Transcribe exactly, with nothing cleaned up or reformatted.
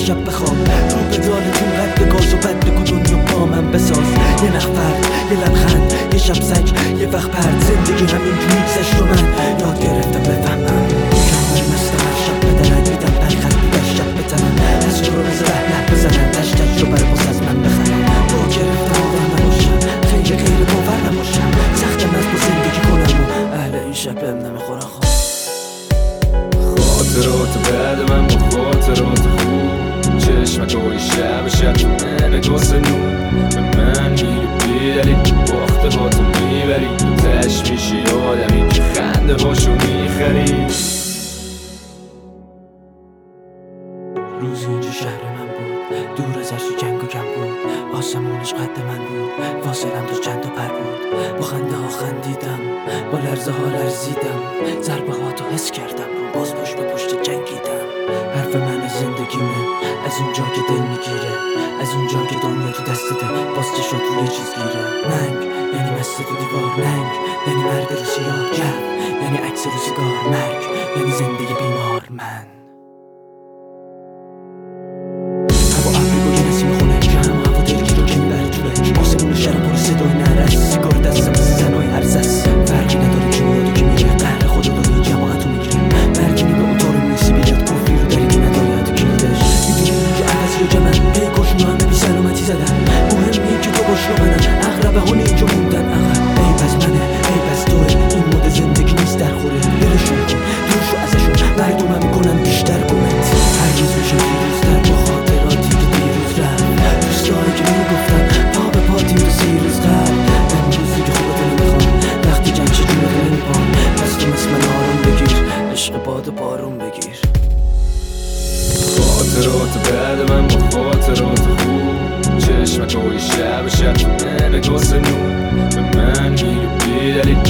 شب بخواب رو به دالتون قد گاز و بد بگو دنیا با من بساز. یه نخفر، یه لبخند، یه شب سگ، یه وقت پرد. زندگی همین جو میگذشت و من یاد گرفتم بفهمم کمر مستم هر شب بدنم میدم پری خط در شب بتنم از تو رو رزه رهلت بزنم دشت تجربه رو باز از من بخرم. با گرفتم آور نباشم خیلی غیر باور نباشم سختم از با زندگی کنم و اهل این شب بهم نمیخورن خواب. خاطرات بعد من با خاطرات خوب چشمکای شب شب تو نگاه نور به من میری بیدلی باخته با تو میبری تش میشی آدمی که خنده هاشو میخری. روزی اینجا شهر من بود دور از هرچی جنگ و کم بود آسمونش قد من بود فاصلم تو چند تا پر بود با خنده ها خندیدم با لرزه ها لرزیدم ضربه ها تو حس کردم رو باز پشت به پشت جنگیدم. حرف من از زندگیمه از اونجا که دل میگیره از اونجا که دنیا تو دستته باز چه شد روی چیز گیره. ننگ یعنی مست تو دیوار ننگ یعنی مرد رو سیاه جب یعنی عکس رو سیگار مرگ یعنی زندگی بیمار. من هوا ابری با یه نسیم خونه که همه هوا دلگیر رو که میبره توله آسمون شرم پر صدای نرس سیگار دستم مثل زنای هرزس فرقی نداره که میاد و که میره قهر خدا داره این جماعت رو میگیره مرگینی به اتار میسی بیاد کفری رو داری که نداری حد کلیدش میدونی اینجا عوضی و جمن هی کشون همه بی سلامتی زدن مهمیه که تو باش رو منم اغربه هانه اینجا موندن عقب ای پس منه ای پس توه این مد زندگی نیست در خوره دلشون کن دور شو ازشون مردم هم میکنن بیشتر کمنت هرگز میشم پیروزتر با خاطراتی که دیروز رفت دوستایی که میگفتن پا به پا تیم تو سی روز قبل امروزی که خوبه دل میخوام وقتی جمع چه جونه دل میبان پس تو مثل من آروم بگیر عشق باد و بارون بگیر. خاطرات بعد من با خاطرات خوب چشمکای شب شب تو نگاه نور به من میری بیدلی